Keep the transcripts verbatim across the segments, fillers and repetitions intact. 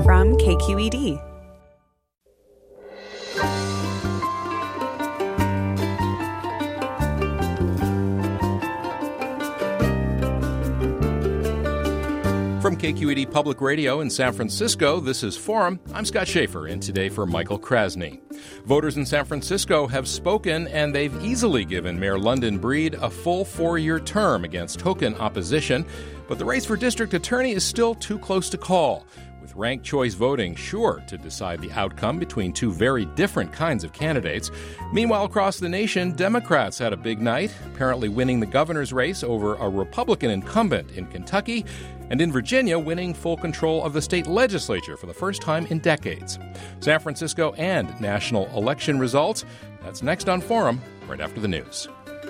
from K Q E D. From K Q E D Public Radio in San Francisco, this is Forum. I'm Scott Schaefer, in today for Michael Krasny. Voters in San Francisco have spoken, and they've easily given Mayor London Breed a full four-year term against token opposition. But the race for district attorney is still too close to call, with ranked choice voting sure to decide the outcome between two very different kinds of candidates. Meanwhile, across the nation, Democrats had a big night, apparently winning the governor's race over a Republican incumbent in Kentucky, and in Virginia, winning full control of the state legislature for the first time in decades. San Francisco and national election results. That's next on Forum, right after the news.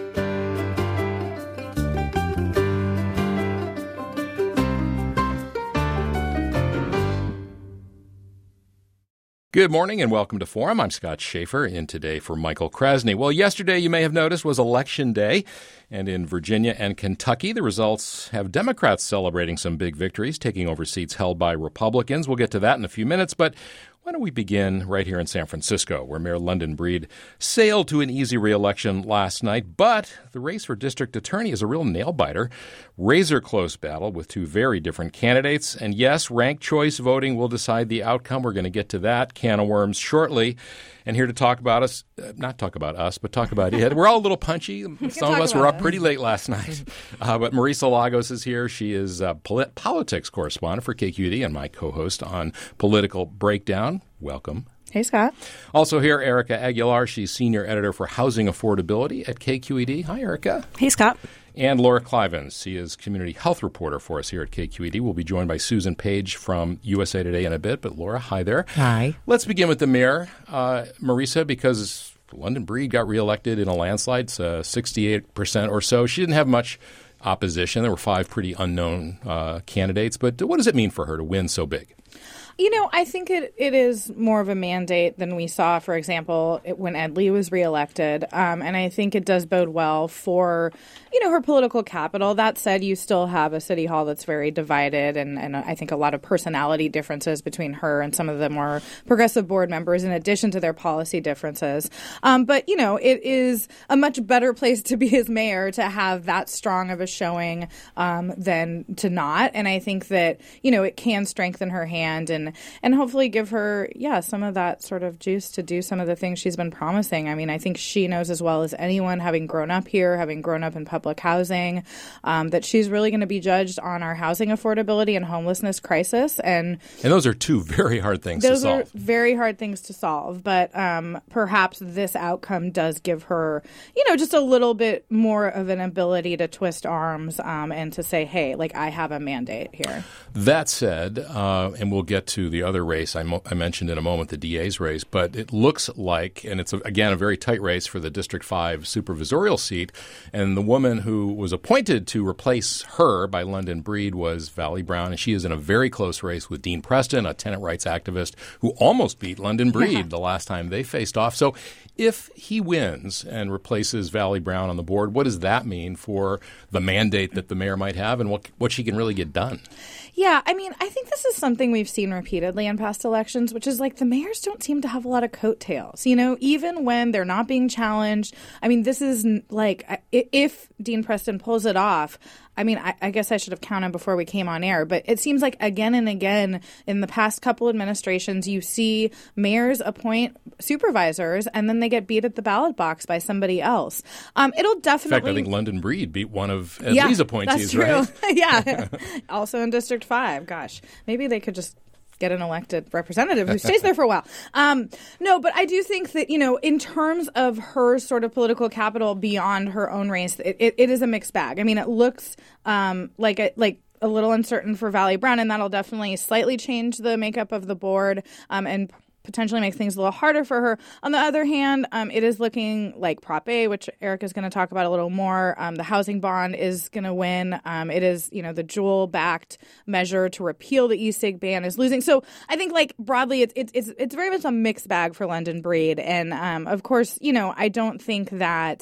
Good morning and welcome to Forum. I'm Scott Schaefer, in today for Michael Krasny. Well, yesterday, you may have noticed, was Election Day. And in Virginia and Kentucky, the results have Democrats celebrating some big victories, taking over seats held by Republicans. We'll get to that in a few minutes, but why don't we begin right here in San Francisco, where Mayor London Breed sailed to an easy re-election last night. But the race for district attorney is a real nail-biter. Razor-close battle with two very different candidates. And yes, ranked choice voting will decide the outcome. We're going to get to that can of worms shortly. And here to talk about us, uh, not talk about us, but talk about it. We're all a little punchy. Some of us were up pretty late last night. Uh, but Marisa Lagos is here. She is a polit- politics correspondent for K Q E D and my co-host on Political Breakdown. Welcome. Hey, Scott. Also here, Erica Aguilar. She's senior editor for housing affordability at K Q E D. Hi, Erica. Hey, Scott. And Laura Clivens. She is community health reporter for us here at K Q E D. We'll be joined by Susan Page from U S A Today in a bit. But Laura, hi there. Hi. Let's begin with the mayor, uh, Marisa, because London Breed got reelected in a landslide, uh, sixty-eight percent or so. She didn't have much opposition. There were five pretty unknown uh, candidates. But what does it mean for her to win so big? You know, I think it, it is more of a mandate than we saw, for example, it, when Ed Lee was reelected. Um, and I think it does bode well for, you know, her political capital. That said, you still have a city hall that's very divided and, and I think a lot of personality differences between her and some of the more progressive board members in addition to their policy differences. Um, but, you know, it is a much better place to be as mayor to have that strong of a showing um, than to not. And I think that, you know, it can strengthen her hand and And hopefully give her, yeah, some of that sort of juice to do some of the things she's been promising. I mean, I think she knows as well as anyone, having grown up here, having grown up in public housing, um, that she's really going to be judged on our housing affordability and homelessness crisis. And and those are two very hard things to solve. Those are very hard things to solve. But um, perhaps this outcome does give her, you know, just a little bit more of an ability to twist arms um, and to say, hey, like, I have a mandate here. That said, uh, and we'll get to the other race I, mo- I mentioned in a moment, the D A's race, but it looks like, and it's, a, again, a very tight race for the District five supervisorial seat, and the woman who was appointed to replace her by London Breed was Valley Brown, and she is in a very close race with Dean Preston, a tenant rights activist who almost beat London Breed yeah. the last time they faced off. So if he wins and replaces Valley Brown on the board, what does that mean for the mandate that the mayor might have and what what she can really get done? Yeah, I mean, I think this is something we've seen repeatedly in past elections, which is like the mayors don't seem to have a lot of coattails, you know, even when they're not being challenged. I mean, this is like if Dean Preston pulls it off, I mean, I, I guess I should have counted before we came on air, but it seems like again and again in the past couple administrations, you see mayors appoint supervisors and then they get beat at the ballot box by somebody else. Um, it'll definitely. In fact, I think London Breed beat one of Ed yeah, Lee's appointees, that's true. right? yeah. Also in District five. Gosh, maybe they could just get an elected representative who stays there for a while. Um, no, but I do think that, you know, in terms of her sort of political capital beyond her own race, it, it, it is a mixed bag. I mean, it looks um, like a, like a little uncertain for Valley Brown, and that'll definitely slightly change the makeup of the board um, and potentially make things a little harder for her. On the other hand, um, it is looking like Prop A, which Eric is going to talk about a little more. Um, the housing bond is going to win. Um, it is, you know, the Jewel-backed measure to repeal the e-cig ban is losing. So I think, like, broadly, it's it's it's, it's very much a mixed bag for London Breed. And, um, of course, you know, I don't think that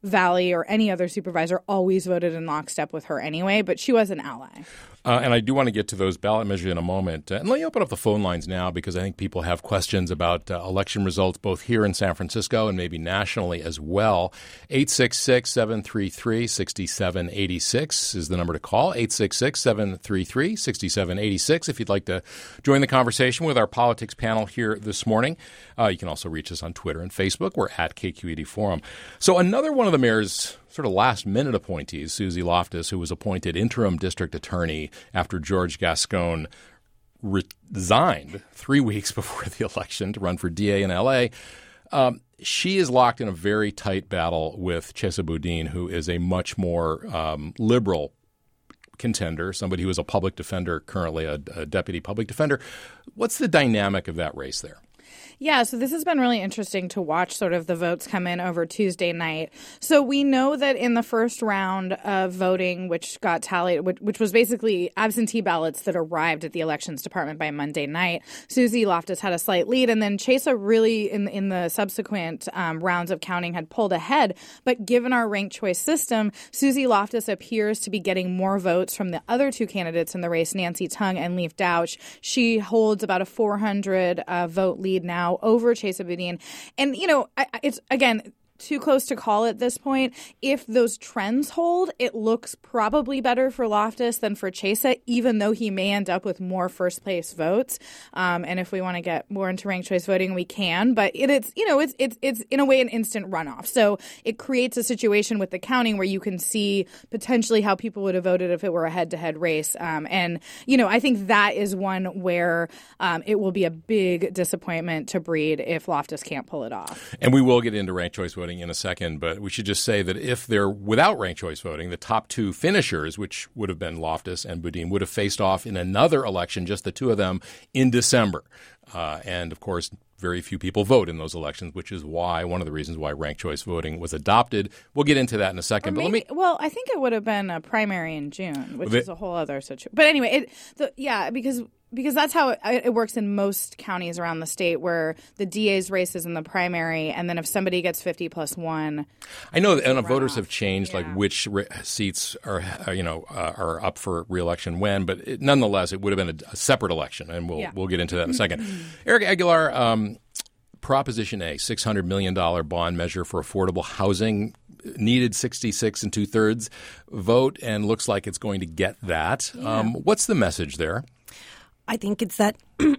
Valley or any other supervisor always voted in lockstep with her anyway, but she was an ally. Uh, and I do want to get to those ballot measures in a moment. Uh, and let me open up the phone lines now because I think people have questions about uh, election results both here in San Francisco and maybe nationally as well. eight six six, seven three three, six seven eight six is the number to call. eight six six, seven three three, six seven eight six if you'd like to join the conversation with our politics panel here this morning. Uh, you can also reach us on Twitter and Facebook. We're at K Q E D Forum. So another one of the mayor's sort of last-minute appointees, Susie Loftus, who was appointed interim district attorney after George Gascon resigned three weeks before the election to run for D A in L A. Um, she is locked in a very tight battle with Chesa Boudin, who is a much more um, liberal contender, somebody who is a public defender, currently a, a deputy public defender. What's the dynamic of that race there? Yeah, so this has been really interesting to watch sort of the votes come in over Tuesday night. So we know that in the first round of voting, which got tallied, which, which was basically absentee ballots that arrived at the elections department by Monday night, Susie Loftus had a slight lead. And then Chesa really, in, in the subsequent um, rounds of counting, had pulled ahead. But given our ranked choice system, Susie Loftus appears to be getting more votes from the other two candidates in the race, Nancy Tung and Leif Douch. She holds about a four hundred uh, vote lead now over Chesa Boudin. And, you know, it's, again, too close to call at this point. If those trends hold, it looks probably better for Loftus than for Chesa, even though he may end up with more first-place votes. Um, and if we want to get more into ranked choice voting, we can. But it, it's, you know, it's, it's, it's in a way an instant runoff. So it creates a situation with the counting where you can see potentially how people would have voted if it were a head-to-head race. Um, and, you know, I think that is one where um, it will be a big disappointment to Breed if Loftus can't pull it off. And we will get into ranked choice voting in a second, but we should just say that if they're without ranked choice voting, the top two finishers, which would have been Loftus and Boudin, would have faced off in another election, just the two of them, in December. Uh, and, of course, very few people vote in those elections, which is why one of the reasons why ranked choice voting was adopted. We'll get into that in a second. Or maybe, but let me. Well, I think it would have been a primary in June, which the, is a whole other situation. But anyway, it, the, yeah, because. Because that's how it, it works in most counties around the state, where the D A's race is in the primary, and then if somebody gets fifty plus one, I know, and voters off. have changed, yeah. like which re- seats are, are you know uh, are up for re-election when, but it, nonetheless, it would have been a, a separate election, and we'll yeah. we'll get into that in a second. Eric Aguilar, um, Proposition A, six hundred million dollars bond measure for affordable housing. Needed sixty-six and two thirds vote, and looks like it's going to get that. Yeah. Um, what's the message there? I think it's that,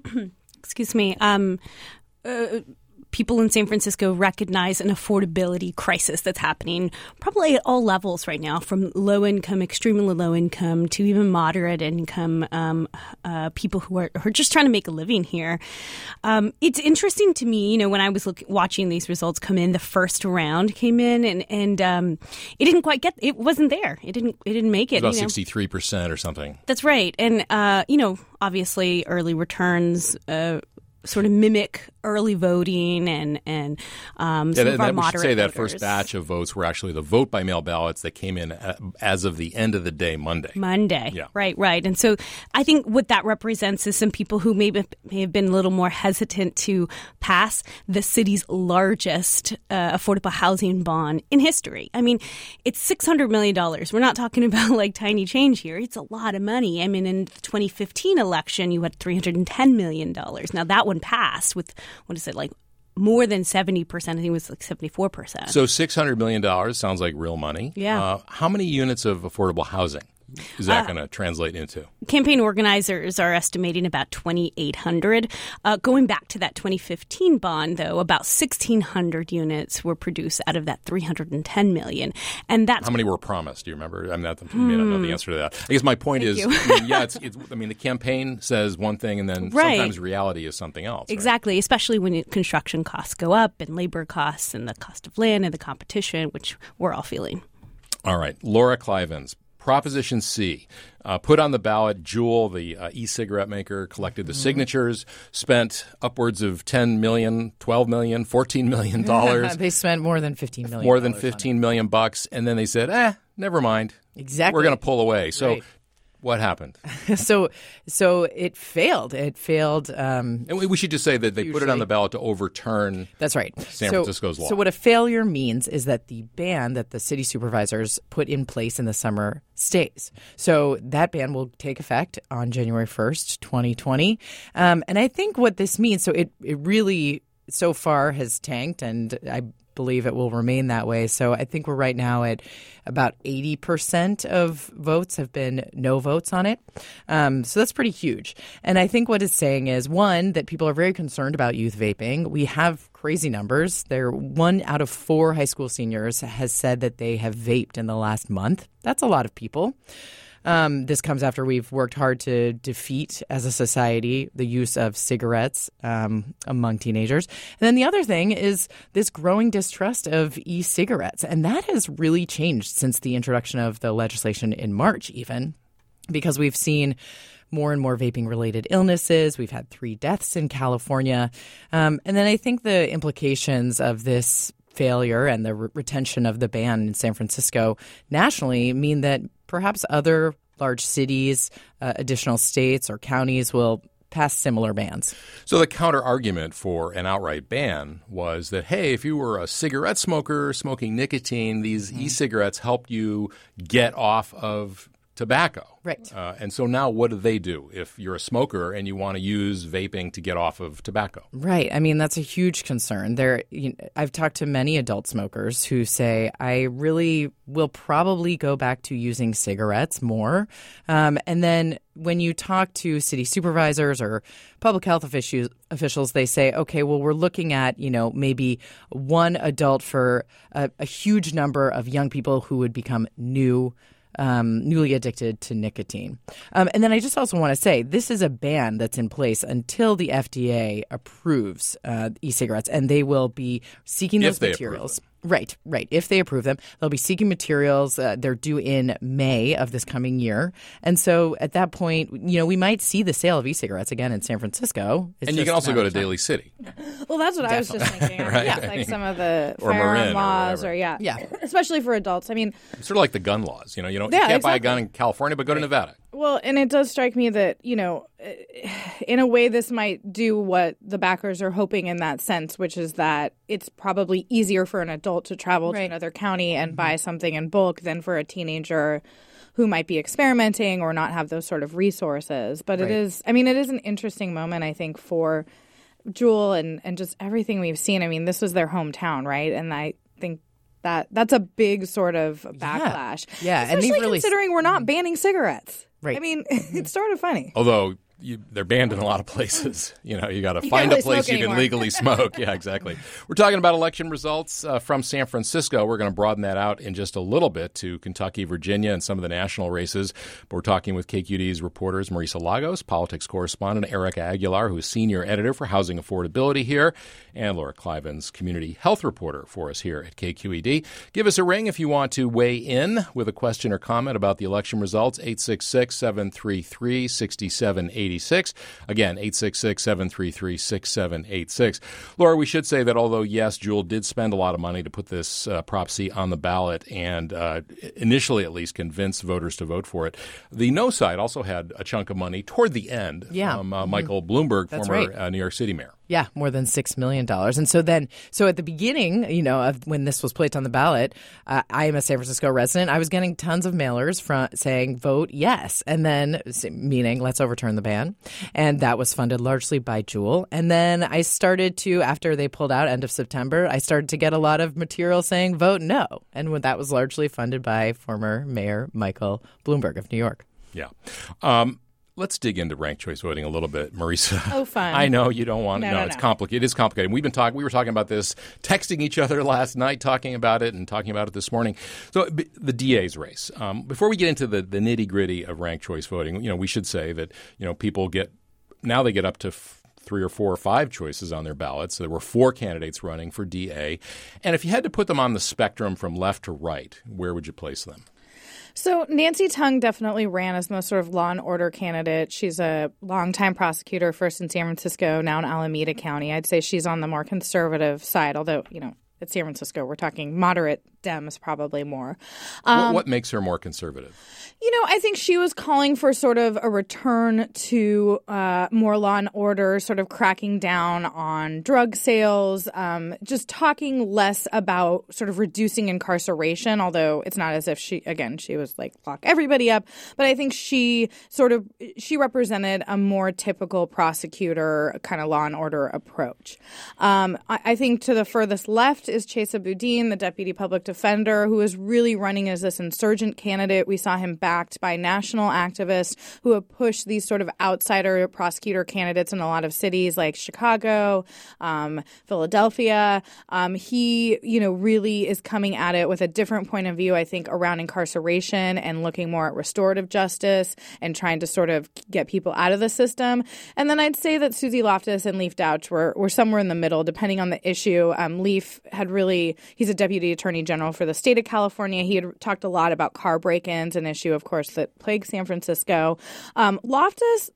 excuse me, um, uh, people in San Francisco recognize an affordability crisis that's happening probably at all levels right now, from low income, extremely low income, to even moderate income um, uh, people who are, who are just trying to make a living here. Um, it's interesting to me, you know, when I was look, watching these results come in, the first round came in and, and um, it didn't quite get, it wasn't there. It didn't, it didn't make it. It was about you know? sixty-three percent or something. That's right. And, uh, you know, obviously early returns uh, sort of mimic early voting and and um, some yeah, of our that, moderate we should say voters. That first batch of votes were actually the vote by mail ballots that came in as of the end of the day, Monday. Monday, yeah. right, right. And so I think what that represents is some people who maybe may have been a little more hesitant to pass the city's largest uh, affordable housing bond in history. I mean, it's six hundred million dollars. We're not talking about like tiny change here. It's a lot of money. I mean, in the twenty fifteen election, you had three hundred ten million dollars. Now, that one passed with, what is it, like more than seventy percent. I think it was like seventy-four percent. So six hundred million dollars sounds like real money. Yeah. Uh, how many units of affordable housing is that uh, going to translate into? Campaign organizers are estimating about twenty-eight hundred. Uh, going back to that twenty fifteen bond, though, about sixteen hundred units were produced out of that three hundred ten million. And that's how many were promised? Do you remember? I mean, that, you may not know the answer to that. I guess my point Thank is, you. I mean, yeah, it's, it's. I mean, the campaign says one thing, and then right. sometimes reality is something else. Exactly, right? Especially when it, construction costs go up, and labor costs, and the cost of land, and the competition, which we're all feeling. All right, Laura Clivens. Proposition C, uh, put on the ballot. Juul, the uh, e-cigarette maker, collected the mm-hmm. signatures, spent upwards of ten million dollars, twelve million dollars, fourteen million dollars. They spent more than fifteen million dollars. More than fifteen million bucks, and then they said, eh, never mind. Exactly. We're going to pull away. So right. What happened? so so it failed. It failed. Um, and we, we should just say that they hugely. put it on the ballot to overturn That's right. San so, Francisco's law. So what a failure means is that the ban that the city supervisors put in place in the summer stays. So that ban will take effect on January first, twenty twenty. Um, and I think what this means, so it, it really so far has tanked, and I believe it will remain that way. So I think we're right now at about eighty percent of votes have been no votes on it. Um, so that's pretty huge. And I think what it's saying is, one, that people are very concerned about youth vaping. We have crazy numbers. There, one out of four high school seniors has said that they have vaped in the last month. That's a lot of people. Um, this comes after we've worked hard to defeat, as a society, the use of cigarettes um, among teenagers. And then the other thing is this growing distrust of e-cigarettes. And that has really changed since the introduction of the legislation in March, even, because we've seen more and more vaping-related illnesses. We've had three deaths in California. Um, and then I think the implications of this failure and the re- retention of the ban in San Francisco nationally mean that perhaps other large cities, uh, additional states or counties will pass similar bans. So the counter argument for an outright ban was that, hey, if you were a cigarette smoker smoking nicotine, these mm-hmm. e-cigarettes helped you get off of tobacco. Right. Uh, and so now what do they do if you're a smoker and you want to use vaping to get off of tobacco? Right. I mean, that's a huge concern. There, you know, I've talked to many adult smokers who say, I really will probably go back to using cigarettes more. Um, and then when you talk to city supervisors or public health officials, officials, they say, okay, well, we're looking at, you know, maybe one adult for a, a huge number of young people who would become new Um, newly addicted to nicotine. Um, and then I just also want to say this is a ban that's in place until the F D A approves uh, e-cigarettes, and they will be seeking If those they materials. Right, right. If they approve them, they'll be seeking materials. Uh, they're due in May of this coming year. And so at that point, you know, we might see the sale of e-cigarettes again in San Francisco. It's and you just can also go to time. Daly City. Well, that's what Definitely. I was just thinking. Right? Yeah, like some of the Or firearm Marin or laws, or, whatever. yeah, Yeah. especially for adults. I mean, It's sort of like the gun laws. You know, you don't Yeah, you can't buy a exactly. gun in California, but go to Nevada. well, and it does strike me that, you know, in a way, this might do what the backers are hoping in that sense, which is that it's probably easier for an adult to travel Right. to another county and mm-hmm. buy something in bulk than for a teenager who might be experimenting or not have those sort of resources. But Right. it is, I mean, it is an interesting moment, I think, for Juul and, and just everything we've seen. I mean, this was their hometown, right? And I think that that's a big sort of backlash. Yeah, and Especially they've really- considering we're not banning cigarettes. Right. I mean, it's sort of funny. Although you, they're banned in a lot of places. You know, you got to You find can't a really place smoke you can anymore. legally smoke. Yeah, exactly. We're talking about election results uh, from San Francisco. We're going to broaden that out in just a little bit to Kentucky, Virginia, and some of the national races. But we're talking with K Q D's reporters Marisa Lagos, politics correspondent Erica Aguilar, who's senior editor for housing affordability here, and Laura Clivens, community health reporter for us here at K Q E D. Give us a ring if you want to weigh in with a question or comment about the election results, eight six six, seven three three, six seven eight six. Again, eight six six, seven three three, six seven eight six. Laura, we should say that although, yes, Juul did spend a lot of money to put this uh, Prop C on the ballot and uh, initially at least convince voters to vote for it, the no side also had a chunk of money toward the end Yeah. from uh, Michael Bloomberg, That's former right. uh, New York City mayor. Yeah, more than six million dollars. And so then, so at the beginning, you know, of when this was placed on the ballot, uh, I am a San Francisco resident. I was getting tons of mailers from saying, vote yes. And then, meaning, let's overturn the ban. And that was funded largely by Juul. And then I started to, after they pulled out end of September, I started to get a lot of material saying, vote no. And when that was largely funded by former Mayor Michael Bloomberg of New York. Yeah. Um, Let's dig into ranked choice voting a little bit, Marisa. Oh, fun. I know you don't want to. No, No, no, it's no. complicated. It is complicated. We've been talking. We were talking about this, texting each other last night, talking about it, and talking about it this morning. So b- the D A's race. Um, before we get into the, the nitty gritty of ranked choice voting, you know, we should say that you know people get now they get up to f- three or four or five choices on their ballots. So there were four candidates running for D A, and if you had to put them on the spectrum from left to right, where would you place them? So Nancy Tung definitely ran as the most sort of law and order candidate. She's a longtime prosecutor, first in San Francisco, now in Alameda County. I'd say she's on the more conservative side, although, you know, at San Francisco, we're talking moderate Dems probably more. Um, what, what makes her more conservative? You know, I think she was calling for sort of a return to uh, more law and order, sort of cracking down on drug sales, um, just talking less about sort of reducing incarceration, although it's not as if she, again, she was like, lock everybody up. But I think she sort of, she represented a more typical prosecutor kind of law and order approach. Um, I, I think to the furthest left is Chesa Boudin, the deputy public defender, who is really running as this insurgent candidate. We saw him backed by national activists who have pushed these sort of outsider prosecutor candidates in a lot of cities like Chicago, um, Philadelphia. Um, he, you know, really is coming at it with a different point of view, I think, around incarceration and looking more at restorative justice and trying to sort of get people out of the system. And then I'd say that Susie Loftus and Leif Douch were, were somewhere in the middle, depending on the issue. Um, Leif had really, he's a deputy attorney general for the state of California. He had talked a lot about car break-ins, an issue, of course, that plagues San Francisco. Um, Loftus,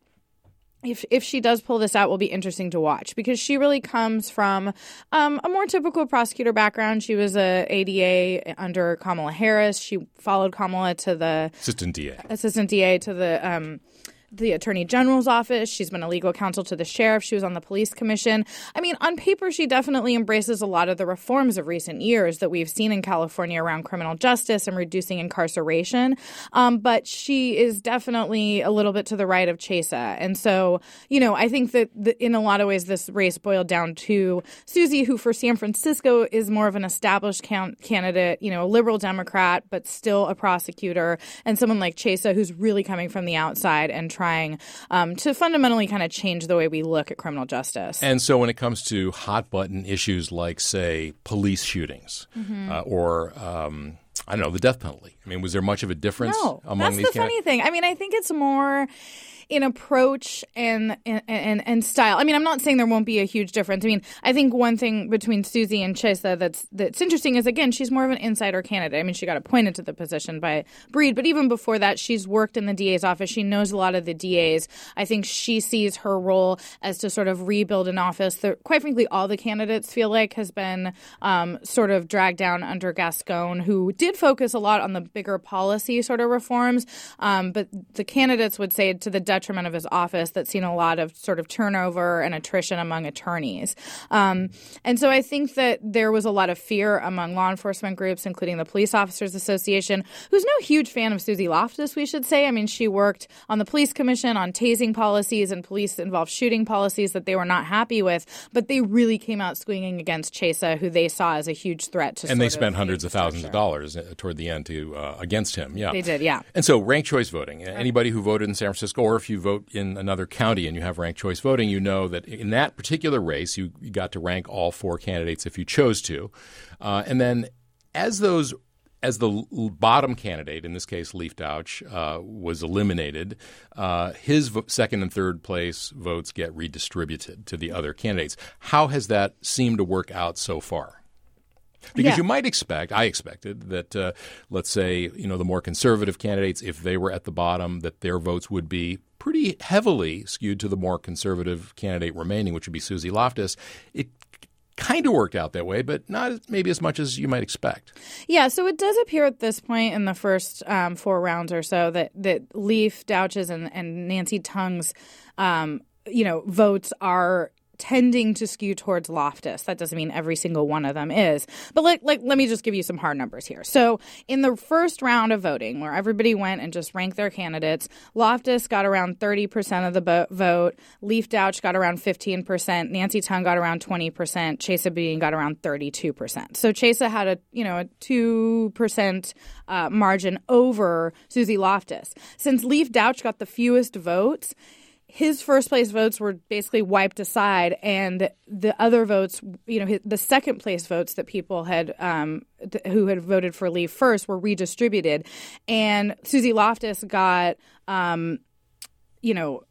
If if she does pull this out, will be interesting to watch because she really comes from um, a more typical prosecutor background. She was a A D A under Kamala Harris. She followed Kamala to the assistant D A, assistant D A to the um, the Attorney General's office. She's been a legal counsel to the sheriff. She was on the police commission. I mean, on paper, she definitely embraces a lot of the reforms of recent years that we've seen in California around criminal justice and reducing incarceration. Um, but she is definitely a little bit to the right of Chesa. And so, you know, I think that the, in a lot of ways, this race boiled down to Susie, who for San Francisco is more of an established can- candidate, you know, a liberal Democrat, but still a prosecutor, and someone like Chesa, who's really coming from the outside and trying um, to fundamentally kind of change the way we look at criminal justice. And so when it comes to hot-button issues like, say, police shootings mm-hmm. uh, or, um, I don't know, the death penalty, I mean, was there much of a difference no, among that's these the funny thing. I mean, I think it's more in approach and, and and and style. I mean, I'm not saying there won't be a huge difference. I mean, I think one thing between Susie and Chesa that's that's interesting is, again, she's more of an insider candidate. I mean, she got appointed to the position by Breed, but even before that, she's worked in the D A's office. She knows a lot of the D As. I think she sees her role as to sort of rebuild an office that, quite frankly, all the candidates feel like has been um, sort of dragged down under Gascon, who did focus a lot on the bigger policy sort of reforms. Um, but the candidates would say to the detriment of his office that's seen a lot of sort of turnover and attrition among attorneys. Um, and so I think that there was a lot of fear among law enforcement groups, including the Police Officers Association, who's no huge fan of Susie Loftus, we should say. I mean, she worked on the police commission on tasing policies and police-involved shooting policies that they were not happy with, but they really came out swinging against Chesa, who they saw as a huge threat to And they sort spent of hundreds of thousands structure. of dollars toward the end to uh, against him. Yeah, They did, yeah. And so ranked choice voting, anybody who voted in San Francisco, or if you vote in another county and you have ranked choice voting, you know that in that particular race, you, you got to rank all four candidates if you chose to. Uh, and then as those As the l- bottom candidate, in this case Leif Douch, uh, was eliminated, uh, his vo- second and third place votes get redistributed to the other candidates. How has that seemed to work out so far? Because Yeah. you might expect, I expected, that uh, let's say, you know, the more conservative candidates, if they were at the bottom, that their votes would be pretty heavily skewed to the more conservative candidate remaining, which would be Susie Loftus. It kind of worked out that way, but not as- maybe as much as you might expect. Yeah, so it does appear at this point in the first um, four rounds or so that, that Leif, Douch's, and, and Nancy Tung's, um, you know, votes are tending to skew towards Loftus. That doesn't mean every single one of them is. But like, like, let me just give you some hard numbers here. So in the first round of voting, where everybody went and just ranked their candidates, Loftus got around thirty percent of the bo- vote. Leif Douch got around fifteen percent. Nancy Tung got around twenty percent. Chesa Boudin got around thirty-two percent. So Chesa had a, you know, a two percent uh, margin over Susie Loftus. Since Leif Douch got the fewest votes, his first place votes were basically wiped aside, and the other votes, you know, his, the second place votes that people had um, th- who had voted for Leif first were redistributed, and Susie Loftus got, um, you know,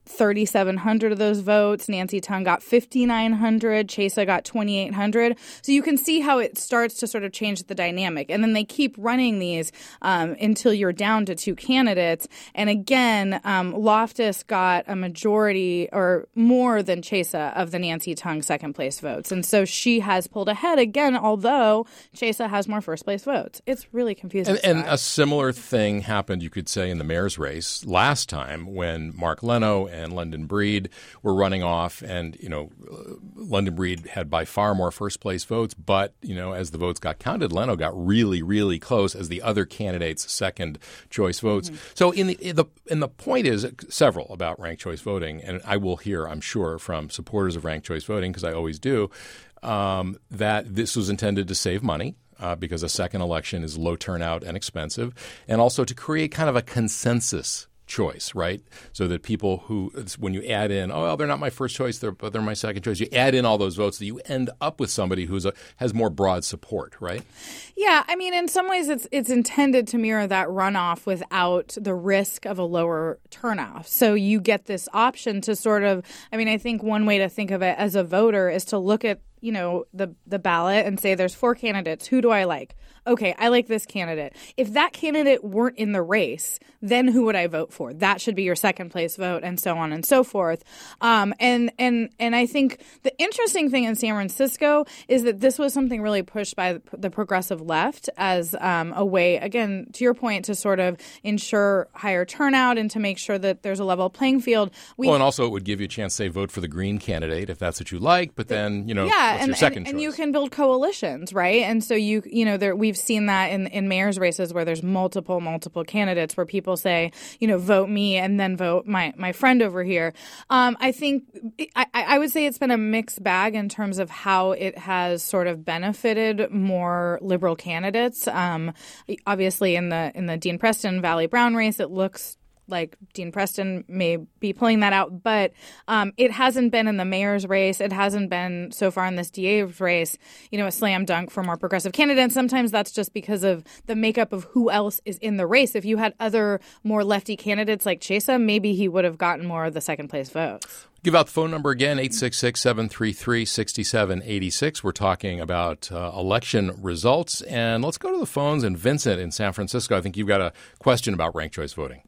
thirty-seven hundred of those votes. Nancy Tung got fifty-nine hundred. Chesa got twenty-eight hundred. So you can see how it starts to sort of change the dynamic. And then they keep running these um, until you're down to two candidates. And again, um, Loftus got a majority or more than Chesa of the Nancy Tung second place votes. And so she has pulled ahead again, although Chesa has more first place votes. It's really confusing. And, and a similar thing happened, you could say, in the mayor's race last time when Mark Leno and London Breed were running off, and you know, London Breed had by far more first place votes. But you know, as the votes got counted, Leno got really, really close as the other candidates' second choice votes. Mm-hmm. So in the in the and the point is several about ranked choice voting, and I will hear, I'm sure, from supporters of ranked choice voting, because I always do, um, that this was intended to save money. Uh, because a second election is low turnout and expensive, and also to create kind of a consensus choice, right? So that people who, when you add in, oh, well, they're not my first choice, they're, but they're my second choice, you add in all those votes, that you end up with somebody who has more broad support, right? Yeah, I mean, in some ways it's it's intended to mirror that runoff without the risk of a lower turnout. So you get this option to sort of, I mean, I think one way to think of it as a voter is to look at, you know, the the ballot and say there's four candidates. Who do I like? Okay, I like this candidate. If that candidate weren't in the race, then who would I vote for? That should be your second place vote, and so on and so forth. Um, and and and I think the interesting thing in San Francisco is that this was something really pushed by the progressive left as um, a way, again, to your point, to sort of ensure higher turnout and to make sure that there's a level playing field. We, well, and also it would give you a chance to say vote for the Green candidate if that's what you like, but then, you know, yeah, what's and, your second and, choice? And you can build coalitions, right? And so you, you know, there, we've seen that in, in mayor's races where there's multiple, multiple candidates where people say, you know, vote me and then vote my, my friend over here. Um, I think I, I would say it's been a mixed bag in terms of how it has sort of benefited more liberal candidates. Um, obviously, in the in the Dean Preston Valley Brown race, it looks like Dean Preston may be pulling that out, but um, it hasn't been in the mayor's race. It hasn't been so far in this D A's race, you know, a slam dunk for more progressive candidates. Sometimes that's just because of the makeup of who else is in the race. If you had other more lefty candidates like Chesa, maybe he would have gotten more of the second place votes. Give out the phone number again, eight six six, seven three three, six seven eight six. We're talking about uh, election results. And let's go to the phones. And Vincent in San Francisco, I think you've got a question about ranked choice voting.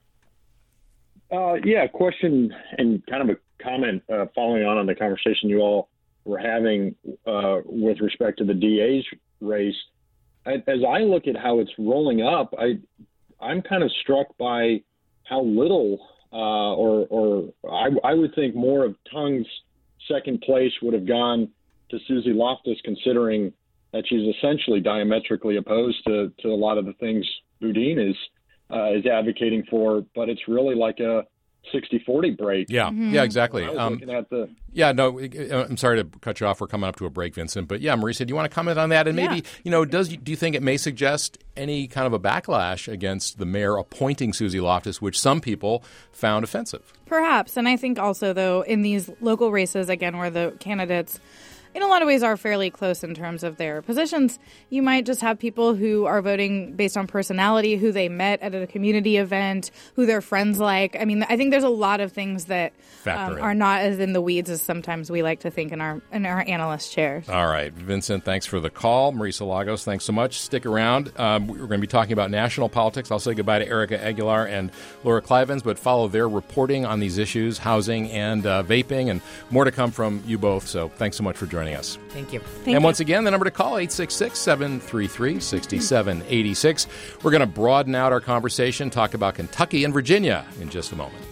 Uh, yeah, question and kind of a comment uh, following on on the conversation you all were having uh, with respect to the D A's race. I, as I look at how it's rolling up, I, I'm kind of struck by how little uh, or, or I, I would think more of Tung's second place would have gone to Susie Loftus, considering that she's essentially diametrically opposed to, to a lot of the things Boudin is Uh, is advocating for, but it's really like a sixty forty break. Yeah, mm-hmm. yeah, exactly. I was um, looking at the... Yeah, no, I'm sorry to cut you off. We're coming up to a break, Vincent. But yeah, Marisa, do you want to comment on that? And maybe, yeah. you know, does do you think it may suggest any kind of a backlash against the mayor appointing Susie Loftus, which some people found offensive? Perhaps. And I think also, though, in these local races, again, where the candidates in a lot of ways are fairly close in terms of their positions, you might just have people who are voting based on personality, who they met at a community event, who their friends like. I mean, I think there's a lot of things that um, are not as in the weeds as sometimes we like to think in our in our analyst chairs. All right. Vincent, thanks for the call. Marisa Lagos, thanks so much. Stick around. Um, we're going to be talking about national politics. I'll say goodbye to Erica Aguilar and Laura Clivens, but follow their reporting on these issues, housing and uh, vaping, and more to come from you both. So thanks so much for joining us. Thank you. Thank and you. Once you. again, the number to call, eight six six, seven three three, six seven eight six. We're going to broaden out our conversation, talk about Kentucky and Virginia in just a moment.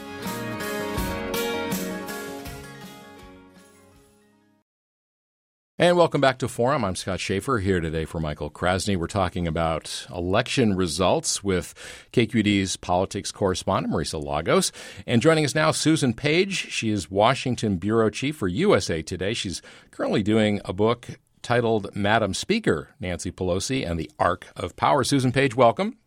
And welcome back to Forum. I'm Scott Schaefer here today for Michael Krasny. We're talking about election results with K Q D's politics correspondent, Marisa Lagos. And joining us now, Susan Page. She is Washington Bureau Chief for U S A Today. She's currently doing a book titled Madam Speaker, Nancy Pelosi and the Arc of Power. Susan Page, welcome.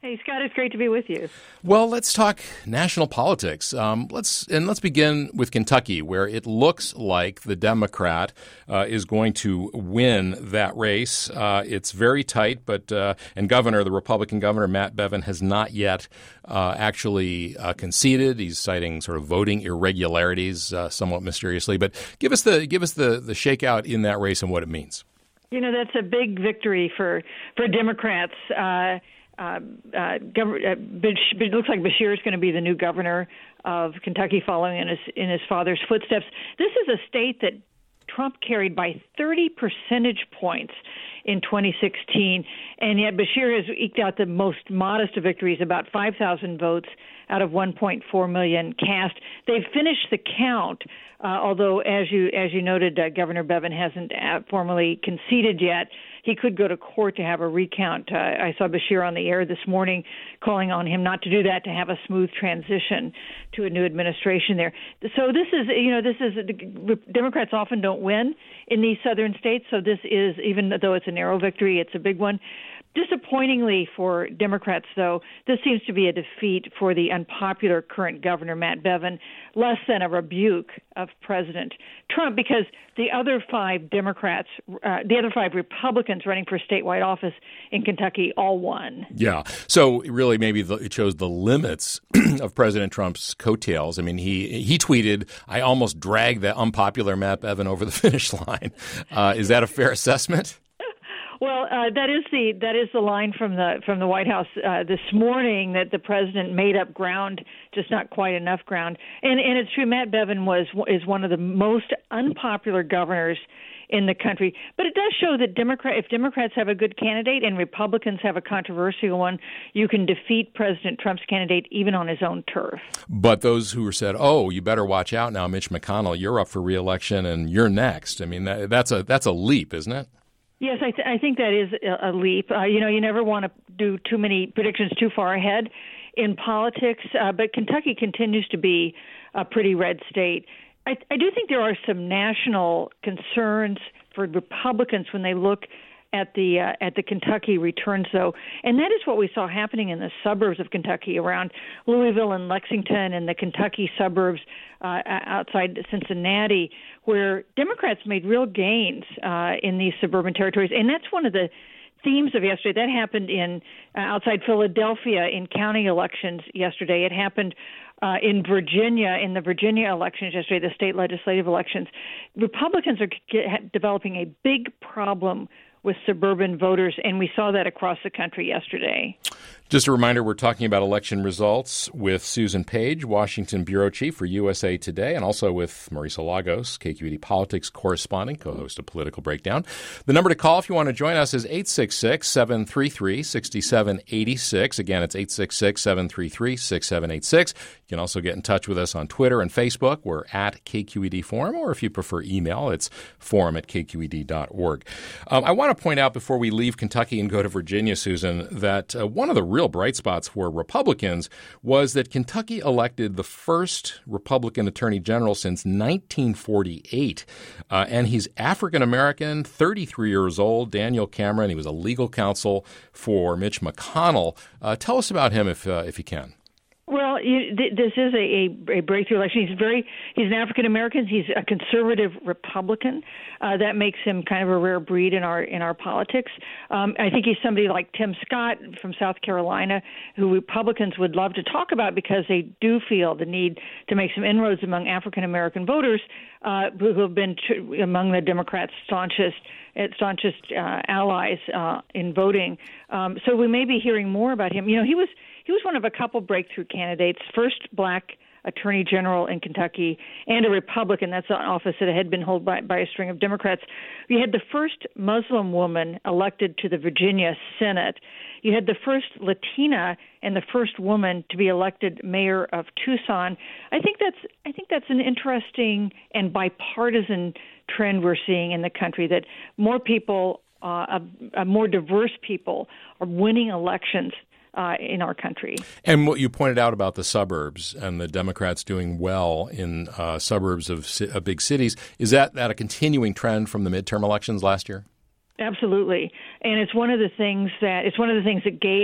Hey, Scott, it's great to be with you. Well, let's talk national politics. Um, let's and let's begin with Kentucky, where it looks like the Democrat uh, is going to win that race. Uh, it's very tight, but uh, and Governor, the Republican governor, Matt Bevin, has not yet uh, actually uh, conceded. He's citing sort of voting irregularities, uh, somewhat mysteriously. But give us the give us the the shakeout in that race and what it means. You know, that's a big victory for for Democrats. Uh, Uh, uh, Gov- uh, it looks like Beshear is going to be the new governor of Kentucky, following in his in his father's footsteps. This is a state that Trump carried by thirty percentage points in twenty sixteen, and yet Beshear has eked out the most modest of victories, about five thousand votes out of one point four million cast. They've finished the count, uh, although, as you as you noted, uh, Governor Bevin hasn't uh, formally conceded yet. He could go to court to have a recount. Uh, I saw Beshear on the air this morning calling on him not to do that, to have a smooth transition to a new administration there. So this is, you know, this is, Democrats often don't win in these southern states, so this is, even though it's a narrow victory, it's a big one. Disappointingly for Democrats, though, this seems to be a defeat for the unpopular current governor, Matt Bevin, less than a rebuke of President Trump, because the other five Democrats, uh, the other five Republicans running for statewide office in Kentucky all won. Yeah. So really maybe the, it shows the limits of President Trump's coattails. I mean, he he tweeted, "I almost dragged that unpopular Matt Bevin over the finish line." Uh, is that a fair assessment? Well, uh, that is the that is the line from the from the White House uh, this morning, that the president made up ground, just not quite enough ground. And and it's true, Matt Bevin was is one of the most unpopular governors in the country. But it does show that Democrat if Democrats have a good candidate and Republicans have a controversial one, you can defeat President Trump's candidate even on his own turf. But those who said, "Oh, you better watch out now, Mitch McConnell, you're up for re-election and you're next." I mean, that, that's a that's a leap, isn't it? Yes, I, th- I think that is a leap. Uh, you know, you never want to do too many predictions too far ahead in politics, uh, but Kentucky continues to be a pretty red state. I, I do think there are some national concerns for Republicans when they look at the uh, at the Kentucky returns, though, and that is what we saw happening in the suburbs of Kentucky, around Louisville and Lexington, and the Kentucky suburbs uh, outside Cincinnati, where Democrats made real gains uh, in these suburban territories, and that's one of the themes of yesterday. That happened in uh, outside Philadelphia in county elections yesterday. It happened uh, in Virginia in the Virginia elections yesterday, the state legislative elections. Republicans are get, developing a big problem with suburban voters, and we saw that across the country yesterday. Just a reminder, we're talking about election results with Susan Page, Washington bureau chief for U S A Today, and also with Marisa Lagos, K Q E D politics correspondent, co-host of Political Breakdown. The number to call if you want to join us is eight six six, seven three three, six seven eight six. Again, it's eight six six, seven three three, six seven eight six. You can also get in touch with us on Twitter and Facebook. We're at K Q E D Forum, or if you prefer email, it's forum at k q e d dot org. Um, I want to point out before we leave Kentucky and go to Virginia, Susan, that uh, one of the real bright spots for Republicans was that Kentucky elected the first Republican attorney general since nineteen forty-eight. Uh, and he's African-American, thirty-three years old, Daniel Cameron. He was a legal counsel for Mitch McConnell. Uh, tell us about him if uh, if you can. Well, you, th- this is a, a, a breakthrough election. He's very he's an African American. He's a conservative Republican. Uh, that makes him kind of a rare breed in our in our politics. Um, I think he's somebody like Tim Scott from South Carolina, who Republicans would love to talk about because they do feel the need to make some inroads among African American voters uh, who have been tr- among the Democrats' staunchest staunchest uh, allies uh, in voting. Um, so we may be hearing more about him. You know, he was. He was one of a couple breakthrough candidates, first black attorney general in Kentucky and a Republican. That's an office that had been held by, by a string of Democrats. You had the first Muslim woman elected to the Virginia Senate. You had the first Latina and the first woman to be elected mayor of Tucson. I think that's I think that's an interesting and bipartisan trend we're seeing in the country, that more people, uh, a, a more diverse people, are winning elections Uh, in our country. And what you pointed out about the suburbs and the Democrats doing well in uh, suburbs of, of big cities, is that, that a continuing trend from the midterm elections last year? Absolutely. And it's one of the things that it's one of the things that gave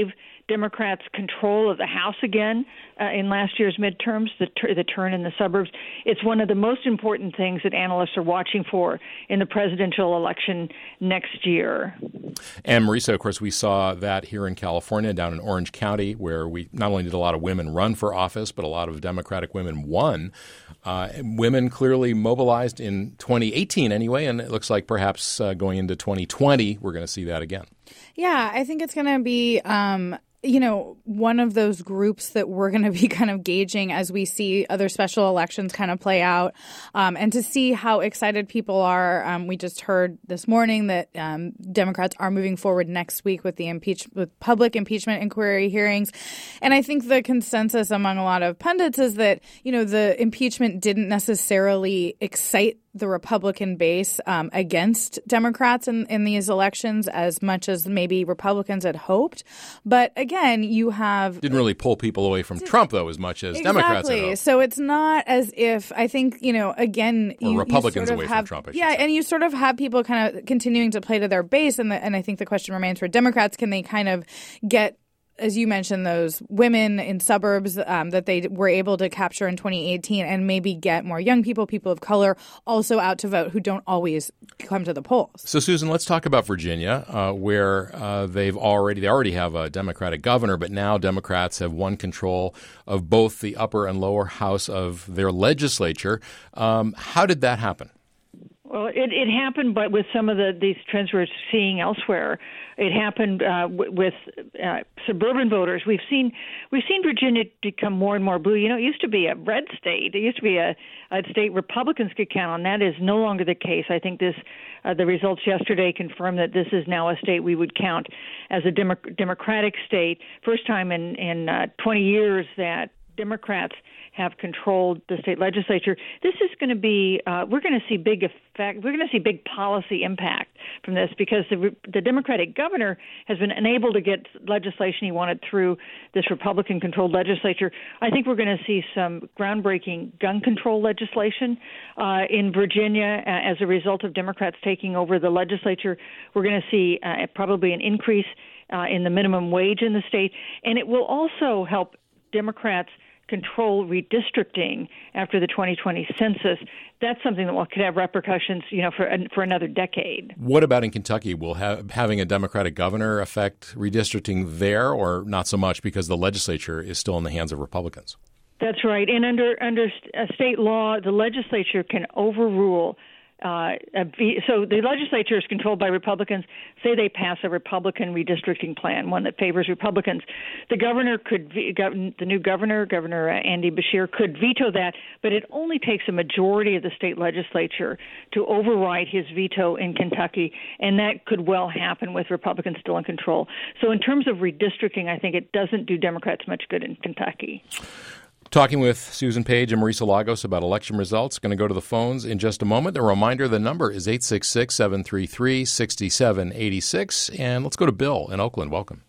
Democrats control of the House again uh, in last year's midterms, the, tur- the turn in the suburbs. It's one of the most important things that analysts are watching for in the presidential election next year. And Marisa, of course, we saw that here in California, down in Orange County, where we not only did a lot of women run for office, but a lot of Democratic women won. Uh, women clearly mobilized in twenty eighteen anyway, and it looks like perhaps uh, going into twenty twenty, we're going to see that again. Yeah, I think it's going to be um, you know, one of those groups that we're going to be kind of gauging as we see other special elections kind of play out, um, and to see how excited people are. Um, we just heard this morning that um, Democrats are moving forward next week with the impeach with public impeachment inquiry hearings. And I think the consensus among a lot of pundits is that, you know, the impeachment didn't necessarily excite the Republican base um, against Democrats in, in these elections as much as maybe Republicans had hoped. But again, you have... Didn't really pull people away from Trump, though, as much as exactly. Democrats had hoped. So it's not as if, I think, you know, again... Or you, Republicans you sort of away have, from Trump, I should Yeah, say. and you sort of have people kind of continuing to play to their base. And, the, and I think the question remains for Democrats, can they kind of get... as you mentioned, those women in suburbs um, that they were able to capture in twenty eighteen and maybe get more young people, people of color, also out to vote who don't always come to the polls. So, Susan, let's talk about Virginia, uh, where uh, they've already they already have a Democratic governor, but now Democrats have won control of both the upper and lower house of their legislature. Um, how did that happen? Well, it, it happened, but with some of the these trends we're seeing elsewhere, it happened uh, w- with uh, suburban voters. We've seen we've seen Virginia become more and more blue. You know, it used to be a red state. It used to be a, a state Republicans could count on. That is no longer the case. I think this uh, the results yesterday confirm that this is now a state we would count as a Demo- Democratic state. First time in in uh, twenty years that Democrats have controlled the state legislature. This is going to be, uh, we're going to see big effect, we're going to see big policy impact from this because the, the Democratic governor has been unable to get legislation he wanted through this Republican-controlled legislature. I think we're going to see some groundbreaking gun control legislation uh, in Virginia uh, as a result of Democrats taking over the legislature. We're going to see uh, probably an increase uh, in the minimum wage in the state, and it will also help Democrats control redistricting after the twenty twenty census. That's something that will, could have repercussions, you know, for for another decade. What about in Kentucky? Will ha- having a Democratic governor affect redistricting there, or not so much because the legislature is still in the hands of Republicans? That's right. And under under state law, the legislature can overrule. Uh, so the legislature is controlled by Republicans. Say they pass a Republican redistricting plan, one that favors Republicans. The governor could, the new governor, Governor Andy Beshear, could veto that, but it only takes a majority of the state legislature to override his veto in Kentucky, and that could well happen with Republicans still in control. So in terms of redistricting, I think it doesn't do Democrats much good in Kentucky. Talking with Susan Page and Marisa Lagos about election results. Going to go to the phones in just a moment. A reminder, the number is eight six six, seven three three, six seven eight six. And let's go to Bill in Oakland. Welcome.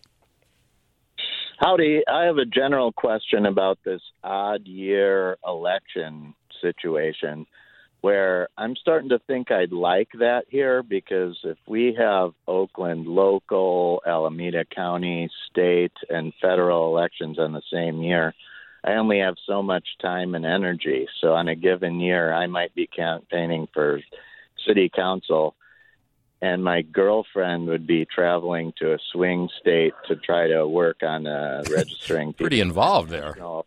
Howdy. I have a general question about this odd year election situation where I'm starting to think I'd like that here, because if we have Oakland local, Alameda County, state, and federal elections on the same year, I only have so much time and energy. So on a given year, I might be campaigning for city council, and my girlfriend would be traveling to a swing state to try to work on uh, registering people. Pretty involved there. So,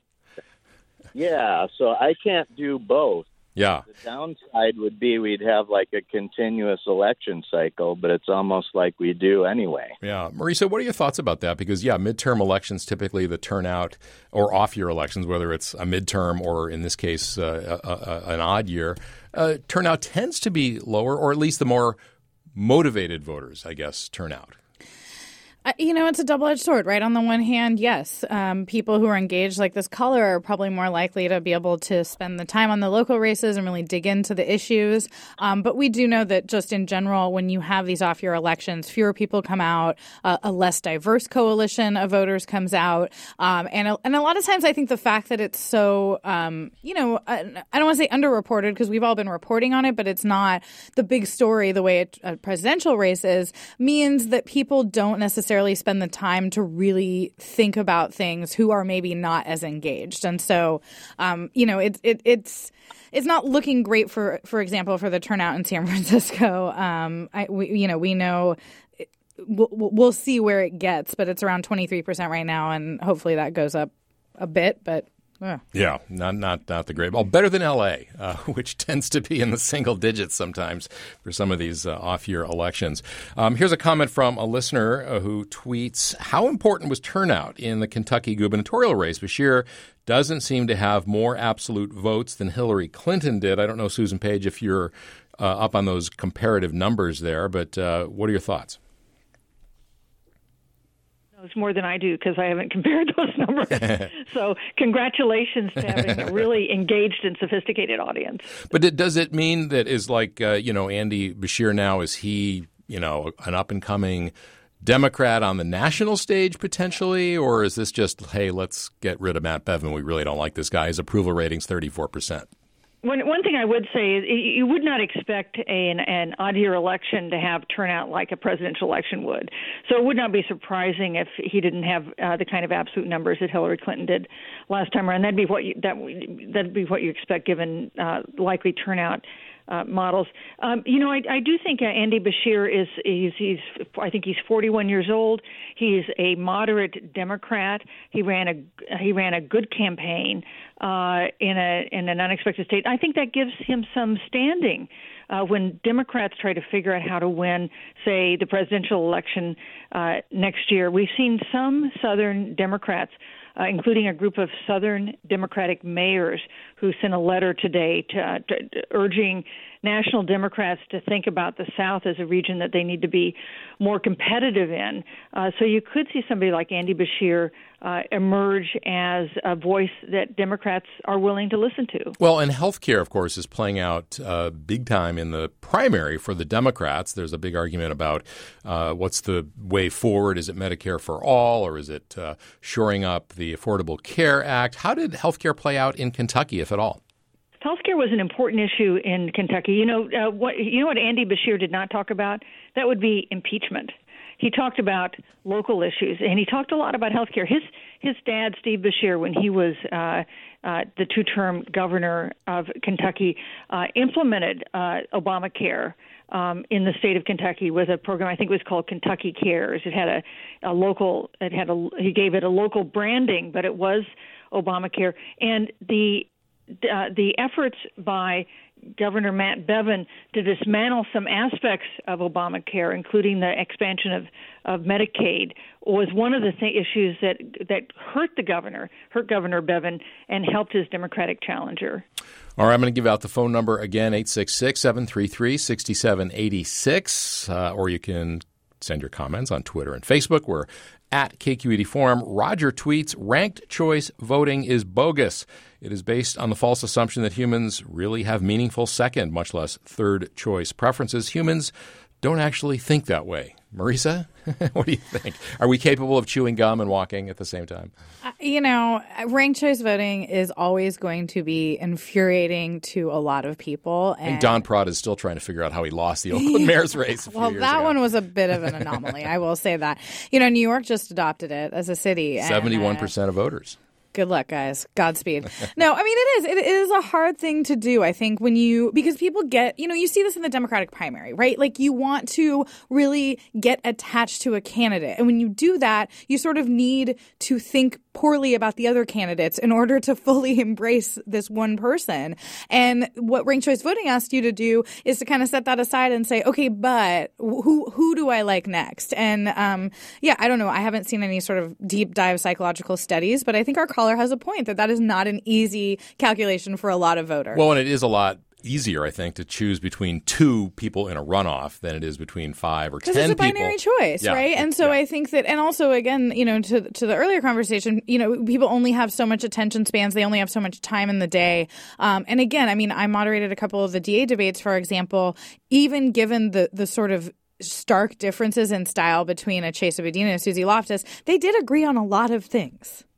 yeah, so I can't do both. Yeah. The downside would be we'd have like a continuous election cycle, but it's almost like we do anyway. Yeah. Marisa, what are your thoughts about that? Because, yeah, midterm elections, typically the turnout, or off-year elections, whether it's a midterm or, in this case, uh, a, a, an odd year, uh, turnout tends to be lower, or at least the more motivated voters, I guess, turn out. Uh, you know, it's a double-edged sword, right? On the one hand, yes, um, people who are engaged like this caller are probably more likely to be able to spend the time on the local races and really dig into the issues. Um, but we do know that just in general, when you have these off-year elections, fewer people come out, uh, a less diverse coalition of voters comes out. Um, and, a, and a lot of times I think the fact that it's so, um, you know, I, I don't want to say underreported because we've all been reporting on it, but it's not the big story the way a, a presidential race is, means that people don't necessarily necessarily spend the time to really think about things who are maybe not as engaged. And so, um, you know, it, it, it's it's not looking great, for for example, for the turnout in San Francisco. Um, I, we, you know, we know we'll, we'll see where it gets, but it's around twenty-three percent right now, and hopefully that goes up a bit, but yeah, yeah not not not the great. Well, better than L A, uh, which tends to be in the single digits sometimes for some of these uh, off-year elections. Um, here's a comment from a listener uh, who tweets, how important was turnout in the Kentucky gubernatorial race? Beshear doesn't seem to have more absolute votes than Hillary Clinton did. I don't know, Susan Page, if you're uh, up on those comparative numbers there, but uh, what are your thoughts? It's more than I do because I haven't compared those numbers. So congratulations to having a really engaged and sophisticated audience. But it, does it mean that is like, uh, you know, Andy Beshear now, is he, you know, an up-and-coming Democrat on the national stage potentially? Or is this just, hey, let's get rid of Matt Bevin. We really don't like this guy. His approval rating's thirty-four percent. One, one thing I would say is you would not expect a, an, an odd-year election to have turnout like a presidential election would. So it would not be surprising if he didn't have uh, the kind of absolute numbers that Hillary Clinton did last time around. That'd be what you, that that'd be what you expect given uh, likely turnout uh, models. Um, you know, I, I do think uh, Andy Beshear is he's, he's I think he's forty-one years old. He's a moderate Democrat. He ran a he ran a good campaign uh, in a in an unexpected state. I think that gives him some standing uh, when Democrats try to figure out how to win, say, the presidential election uh, next year. We've seen some Southern Democrats, Uh, including a group of Southern Democratic mayors who sent a letter today to, uh, to, to urging national Democrats to think about the South as a region that they need to be more competitive in. Uh, so you could see somebody like Andy Beshear uh, emerge as a voice that Democrats are willing to listen to. Well, and healthcare, of course, is playing out uh, big time in the primary for the Democrats. There's a big argument about uh, what's the way forward. Is it Medicare for all, or is it uh, shoring up the Affordable Care Act? How did healthcare play out in Kentucky, if at all? Healthcare was an important issue in Kentucky. You know, uh, what you know what Andy Beshear did not talk about? That would be impeachment. He talked about local issues, and he talked a lot about healthcare. His his dad, Steve Beshear, when he was uh, uh, the two-term governor of Kentucky, uh, implemented uh, Obamacare um, in the state of Kentucky with a program I think it was called Kentucky Cares. It had a, a local. It had a. He gave it a local branding, but it was Obamacare, and the Uh, the efforts by Governor Matt Bevin to dismantle some aspects of Obamacare, including the expansion of, of Medicaid, was one of the th- issues that that hurt the governor, hurt Governor Bevin, and helped his Democratic challenger. All right, I'm going to give out the phone number again, eight six six, seven three three, six seven eight six, uh, or you can send your comments on Twitter and Facebook. We're at K Q E D Forum. Roger tweets, ranked choice voting is bogus. It is based on the false assumption that humans really have meaningful second, much less third choice preferences. Humans don't actually think that way. Marisa, what do you think? Are we capable of chewing gum and walking at the same time? Uh, you know, ranked choice voting is always going to be infuriating to a lot of people. And I think Don Prott is still trying to figure out how he lost the Oakland mayor's race a few well, years that ago. one was a bit of an anomaly. I will say that. You know, New York just adopted it as a city. seventy-one percent and, uh, of voters. Good luck, guys. Godspeed. No, I mean, it is. It is a hard thing to do, I think, when you – because people get – you know, you see this in the Democratic primary, right? Like, you want to really get attached to a candidate. And when you do that, you sort of need to think poorly about the other candidates in order to fully embrace this one person. And what ranked choice voting asks you to do is to kind of set that aside and say, okay, but who who do I like next? And um, yeah, I don't know. I haven't seen any sort of deep dive psychological studies, but I think our caller has a point that that is not an easy calculation for a lot of voters. Well, and it is a lot easier, I think, to choose between two people in a runoff than it is between five or ten people. Because it's a binary people. choice, yeah. right? And so yeah. I think that, and also, again, you know, to to the earlier conversation, you know, people only have so much attention spans. They only have so much time in the day. Um, and again, I mean, I moderated a couple of the D A debates, for example, even given the the sort of stark differences in style between a Chesa Boudin and a Susie Loftus, they did agree on a lot of things.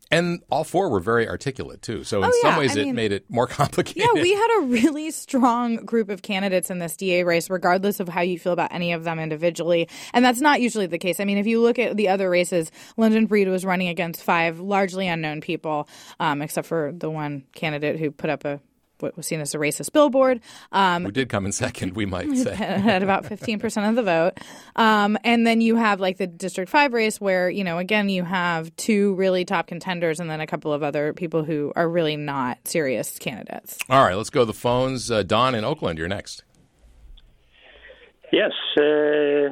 And all four were very articulate, too. So in oh, yeah. some ways, I it mean, made it more complicated. Yeah, we had a really strong group of candidates in this D A race, regardless of how you feel about any of them individually. And that's not usually the case. I mean, if you look at the other races, London Breed was running against five largely unknown people, um, except for the one candidate who put up a what was seen as a racist billboard. Um, Who did come in second, we might say. Had about fifteen percent of the vote. Um, and then you have like the District five race where, you know, again, you have two really top contenders and then a couple of other people who are really not serious candidates. All right, let's go to the phones. Uh, Don in Oakland, you're next. Yes. Uh,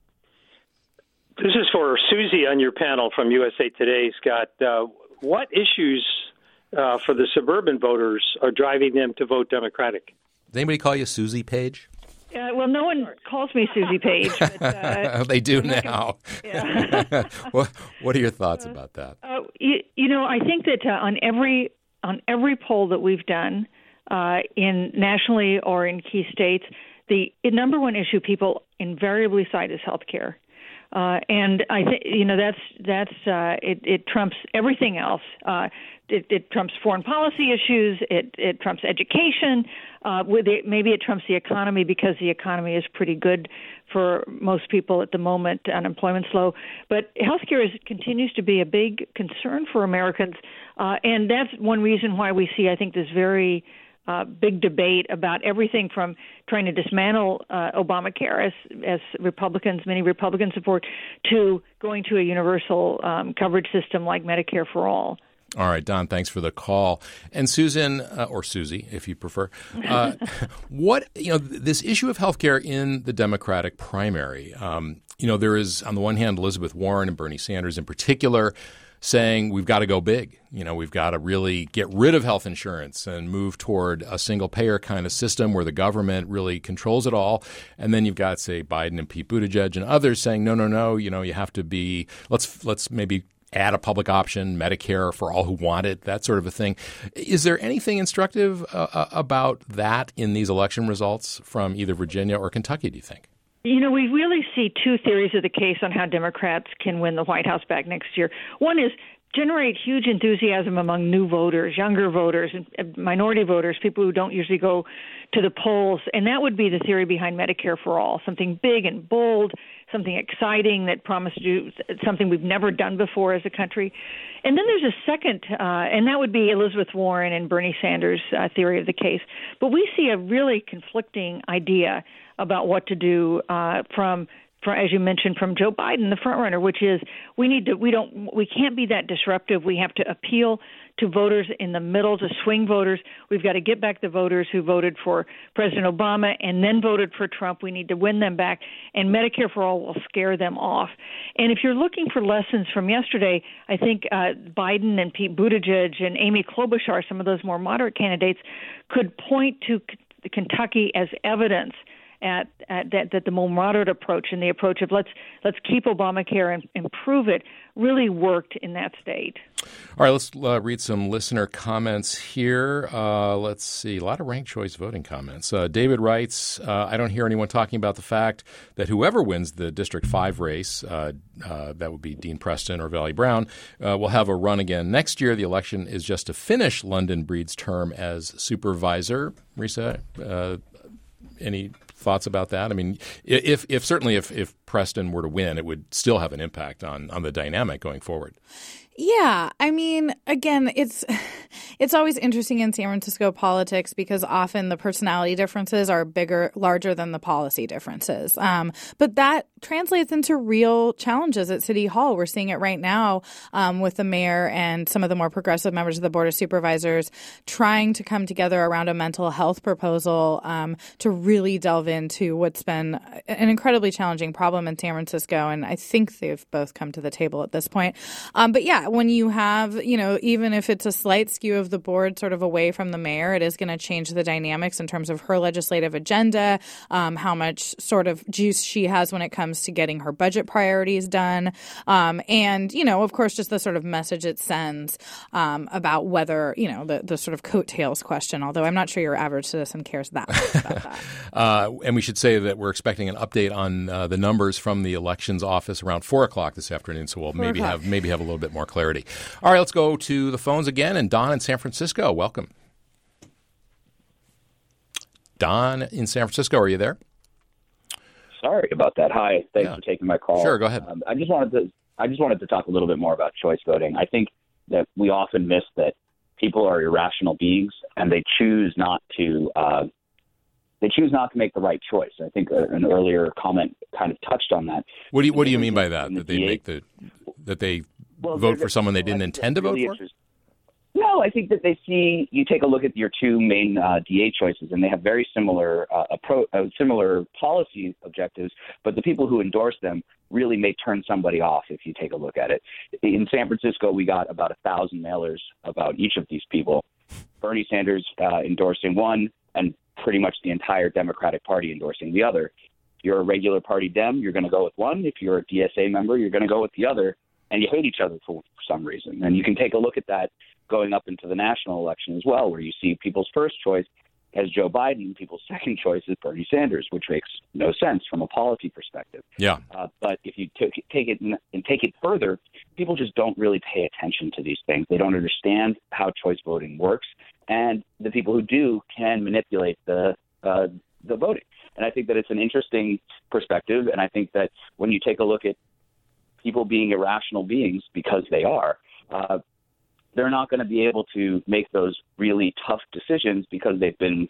this is for Susie on your panel from U S A Today, Scott. Uh, what issues Uh, for the suburban voters are driving them to vote Democratic? Does anybody call you Susie Page? Uh, well, no one calls me Susie Page. But, uh, they do now. Gonna, yeah. what, what are your thoughts uh, about that? Uh, you, you know, I think that uh, on every on every poll that we've done uh, in nationally or in key states, the number one issue people invariably cite is health care. Uh, and I think, you know, that's that's uh, it, it trumps everything else. Uh, it, it trumps foreign policy issues. It, it trumps education. Uh, with it, maybe it trumps the economy because the economy is pretty good for most people at the moment. Unemployment's low. But healthcare is, continues to be a big concern for Americans. Uh, and that's one reason why we see, I think, this very Uh, big debate about everything from trying to dismantle uh, Obamacare, as, as Republicans, many Republicans support, to going to a universal um, coverage system like Medicare for all. All right, Don, thanks for the call. And Susan, uh, or Susie, if you prefer, uh, what, you know, this issue of healthcare in the Democratic primary, um, you know, there is, on the one hand, Elizabeth Warren and Bernie Sanders in particular saying we've got to go big. You know, we've got to really get rid of health insurance and move toward a single payer kind of system where the government really controls it all. And then you've got, say, Biden and Pete Buttigieg and others saying, no, no, no, you know, you have to be, let's let's maybe add a public option, Medicare for all who want it, that sort of a thing. Is there anything instructive uh, about that in these election results from either Virginia or Kentucky, do you think? You know, we really see two theories of the case on how Democrats can win the White House back next year. One is generate huge enthusiasm among new voters, younger voters, and minority voters, people who don't usually go to the polls. And that would be the theory behind Medicare for All, something big and bold, something exciting that promised to do something we've never done before as a country. And then there's a second, uh, and that would be Elizabeth Warren and Bernie Sanders' uh, theory of the case. But we see a really conflicting idea about what to do uh, from, from, as you mentioned, from Joe Biden, the front runner, which is we need to, we don't, we can't be that disruptive. We have to appeal to voters in the middle, to swing voters. We've got to get back the voters who voted for President Obama and then voted for Trump. We need to win them back, and Medicare for All will scare them off. And if you're looking for lessons from yesterday, I think uh, Biden and Pete Buttigieg and Amy Klobuchar, some of those more moderate candidates, could point to K- Kentucky as evidence At, at that, that the more moderate approach and the approach of let's let's keep Obamacare and improve it really worked in that state. All right, let's uh, read some listener comments here. Uh, let's see, a lot of ranked choice voting comments. Uh, David writes, uh, I don't hear anyone talking about the fact that whoever wins the District five race, uh, uh, that would be Dean Preston or Valley Brown, uh, will have a run again next year. The election is just to finish London Breed's term as supervisor. Marisa, uh, any thoughts about that? I mean, if, if certainly if, if Preston were to win, it would still have an impact on, on the dynamic going forward. Yeah, I mean, again, it's it's always interesting in San Francisco politics because often the personality differences are bigger, larger than the policy differences. Um, but that translates into real challenges at City Hall. We're seeing it right now um, with the mayor and some of the more progressive members of the Board of Supervisors trying to come together around a mental health proposal um, to really delve into what's been an incredibly challenging problem in San Francisco. And I think they've both come to the table at this point. Um, but yeah, when you have, you know, even if it's a slight skew of the board sort of away from the mayor, it is going to change the dynamics in terms of her legislative agenda, um, how much sort of juice she has when it comes to getting her budget priorities done. Um, and, you know, of course, just the sort of message it sends um, about whether, you know, the, the sort of coattails question, although I'm not sure your average citizen cares that much about that. uh, and we should say that we're expecting an update on uh, the numbers from the elections office around four o'clock this afternoon. So we'll maybe have maybe have a little bit more clarity. All right, let's go to the phones again. And Don in San Francisco, welcome. Don in San Francisco, are you there? Sorry about that. Hi, thanks yeah. for taking my call. Sure, go ahead. Um, I just wanted to I just wanted to talk a little bit more about choice voting. I think that we often miss that people are irrational beings, and they choose not to uh, they choose not to make the right choice. I think an earlier comment kind of touched on that. What do you What do you mean by that? That they make the that they well, vote for someone they didn't intend to vote for? No, I think that they see, you take a look at your two main uh, D A choices, and they have very similar uh, appro- uh, similar policy objectives, but the people who endorse them really may turn somebody off if you take a look at it. In San Francisco, we got about a thousand mailers about each of these people. Bernie Sanders uh, endorsing one, and pretty much the entire Democratic Party endorsing the other. If you're a regular party Dem, you're going to go with one. If you're a D S A member, you're going to go with the other, and you hate each other for, for some reason. And you can take a look at that going up into the national election as well, where you see people's first choice as Joe Biden, people's second choice is Bernie Sanders, which makes no sense from a policy perspective. Yeah. Uh, but if you t- take it and, and take it further, people just don't really pay attention to these things. They don't understand how choice voting works, and the people who do can manipulate the uh, the voting. And I think that it's an interesting perspective, and I think that when you take a look at people being irrational beings, because they are, uh, they're not going to be able to make those really tough decisions because they've been,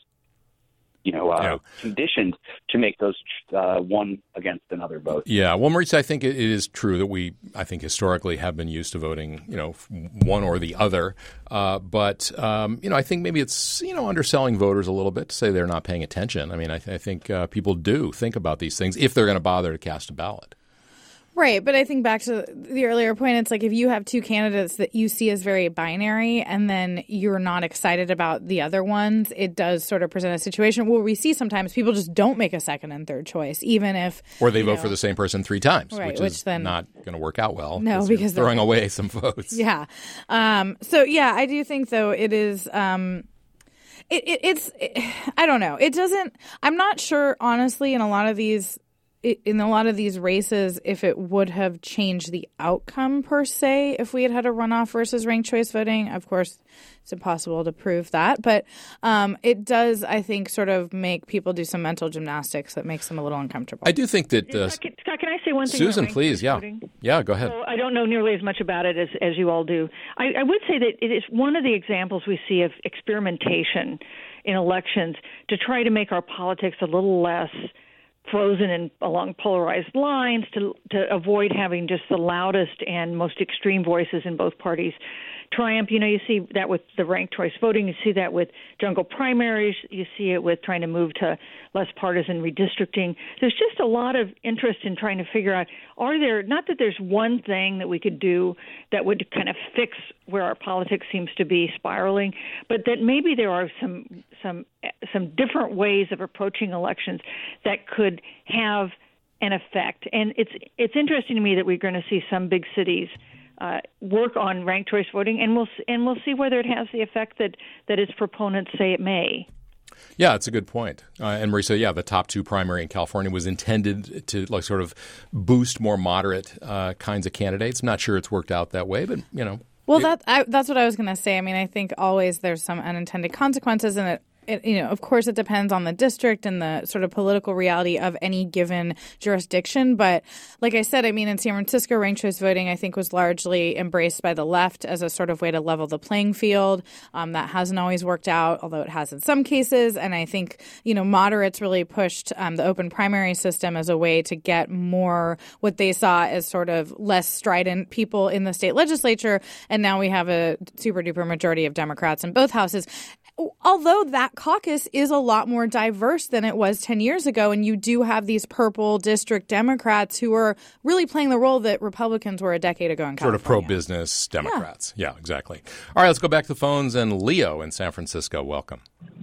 you know, uh, yeah. conditioned to make those uh, one against another vote. Yeah. Well, Maurice, I think it is true that we, I think, historically have been used to voting, you know, one or the other. Uh, but, um, you know, I think maybe it's, you know, underselling voters a little bit to say they're not paying attention. I mean, I, th- I think uh, people do think about these things if they're going to bother to cast a ballot. Right, but I think back to the earlier point, it's like if you have two candidates that you see as very binary and then you're not excited about the other ones, it does sort of present a situation where we see sometimes people just don't make a second and third choice, even if... Or they vote know, for the same person three times, right, which, which is then, not going to work out well. No, because you're throwing away some votes. Yeah. Um, so, yeah, I do think, though, it is... Um, it, it, it's... It, I don't know. It doesn't... I'm not sure, honestly, in a lot of these... in a lot of these races, if it would have changed the outcome per se, if we had had a runoff versus ranked choice voting. Of course, it's impossible to prove that. But um, it does, I think, sort of make people do some mental gymnastics that makes them a little uncomfortable. I do think that... Uh, Scott, Scott, can I say one thing? Susan, please. Yeah. Voting? Yeah, go ahead. So I don't know nearly as much about it as, as you all do. I, I would say that it is one of the examples we see of experimentation in elections to try to make our politics a little less frozen in along polarized lines, to to avoid having just the loudest and most extreme voices in both parties triumph. You know, you see that with the ranked choice voting. You see that with jungle primaries. You see it with trying to move to less partisan redistricting. There's just a lot of interest in trying to figure out, are there, not that there's one thing that we could do that would kind of fix where our politics seems to be spiraling, but that maybe there are some some some different ways of approaching elections that could have an effect. And it's it's interesting to me that we're going to see some big cities Uh, work on ranked choice voting, and we'll and we'll see whether it has the effect that, that its proponents say it may. Yeah, it's a good point. Uh, and Marisa, yeah, the top two primary in California was intended to like sort of boost more moderate uh, kinds of candidates. I'm not sure it's worked out that way, but you know. Well, it, that I, that's what I was going to say. I mean, I think always there's some unintended consequences, and it. It, you know, of course, it depends on the district and the sort of political reality of any given jurisdiction. But like I said, I mean, in San Francisco, ranked choice voting, I think, was largely embraced by the left as a sort of way to level the playing field. Um, that hasn't always worked out, although it has in some cases. And I think, you know, moderates really pushed um, the open primary system as a way to get more what they saw as sort of less strident people in the state legislature. And now we have a super duper majority of Democrats in both houses. Although that caucus is a lot more diverse than it was ten years ago, and you do have these purple district Democrats who are really playing the role that Republicans were a decade ago in California. Sort of pro-business Democrats. Yeah. yeah, exactly. All right, let's go back to the phones. And Leo in San Francisco, welcome.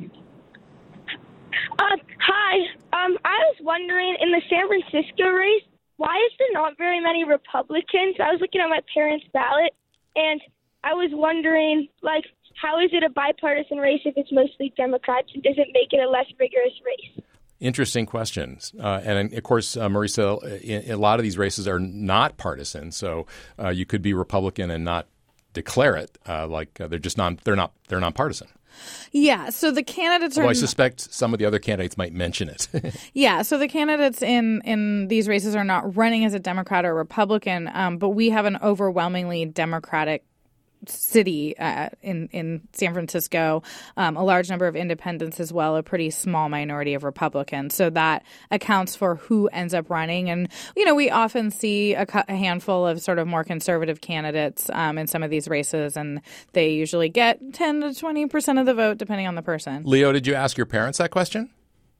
Uh, hi. Um, I was wondering, in the San Francisco race, why is there not very many Republicans? I was looking at my parents' ballot, and I was wondering, like, how is it a bipartisan race if it's mostly Democrats, and does it make it a less rigorous race? Interesting questions. Uh, and, of course, uh, Marisa, in, in a lot of these races are not partisan, so uh, you could be Republican and not declare it. Uh, like uh, they're just non they're not they're nonpartisan. Yeah, so the candidates are. Well, I suspect some of the other candidates might mention it. Yeah, so the candidates in, in these races are not running as a Democrat or Republican, um, but we have an overwhelmingly Democratic city uh, in in San Francisco, um, a large number of independents as well, a pretty small minority of Republicans. So that accounts for who ends up running. And, you know, we often see a, a handful of sort of more conservative candidates um, in some of these races, and they usually get ten to twenty percent of the vote, depending on the person. Leo, did you ask your parents that question?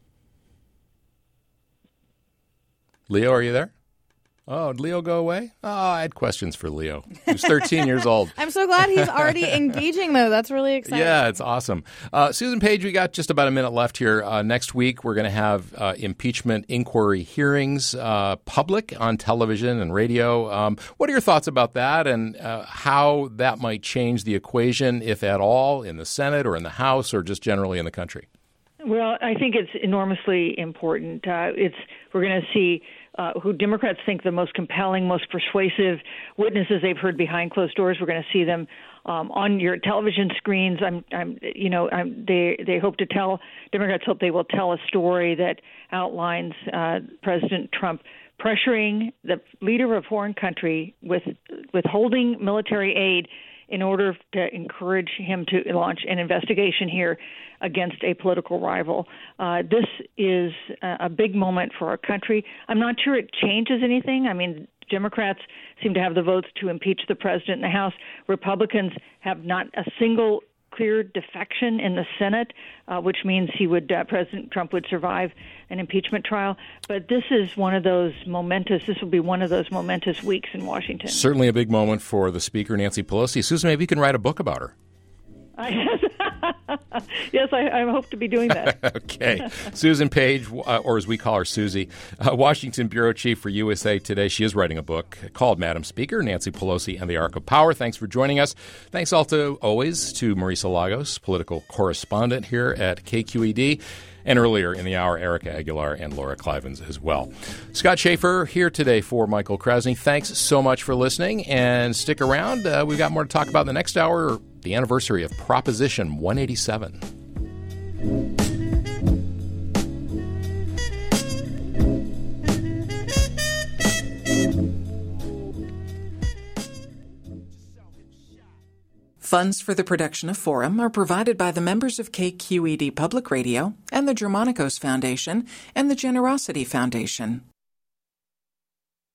Leo, are you there? Oh, did Leo go away? Oh, I had questions for Leo. He's thirteen years old. I'm so glad he's already engaging, though. That's really exciting. Yeah, it's awesome. Uh, Susan Page, we got just about a minute left here. Uh, next week, we're going to have uh, impeachment inquiry hearings uh, public on television and radio. Um, what are your thoughts about that and uh, how that might change the equation, if at all, in the Senate or in the House or just generally in the country? Well, I think it's enormously important. Uh, it's we're going to see uh, who Democrats think the most compelling, most persuasive witnesses they've heard behind closed doors. We're going to see them um, on your television screens. I'm, I'm you know, I'm, they they hope to tell Democrats hope they will tell a story that outlines uh, President Trump pressuring the leader of a foreign country with withholding military aid in order to encourage him to launch an investigation here against a political rival. Uh, this is a big moment for our country. I'm not sure it changes anything. I mean, Democrats seem to have the votes to impeach the president in the House. Republicans have not a single clear defection in the Senate, uh, which means he would uh, President Trump would survive an impeachment trial. But this is one of those momentous, this will be one of those momentous weeks in Washington. Certainly a big moment for the Speaker, Nancy Pelosi. Susan, maybe you can write a book about her. Yes, I, I hope to be doing that. Okay. Susan Page, uh, or as we call her, Susie, uh, Washington Bureau Chief for U S A Today. She is writing a book called Madam Speaker, Nancy Pelosi and the Arc of Power. Thanks for joining us. Thanks also always to Marisa Lagos, political correspondent here at K Q E D. And earlier in the hour, Erica Aguilar and Laura Clivens as well. Scott Schaefer here today for Michael Krasny. Thanks so much for listening, and stick around. Uh, we've got more to talk about in the next hour, the anniversary of Proposition one eighty-seven. Funds for the production of Forum are provided by the members of K Q E D Public Radio and the Germanicos Foundation and the Generosity Foundation.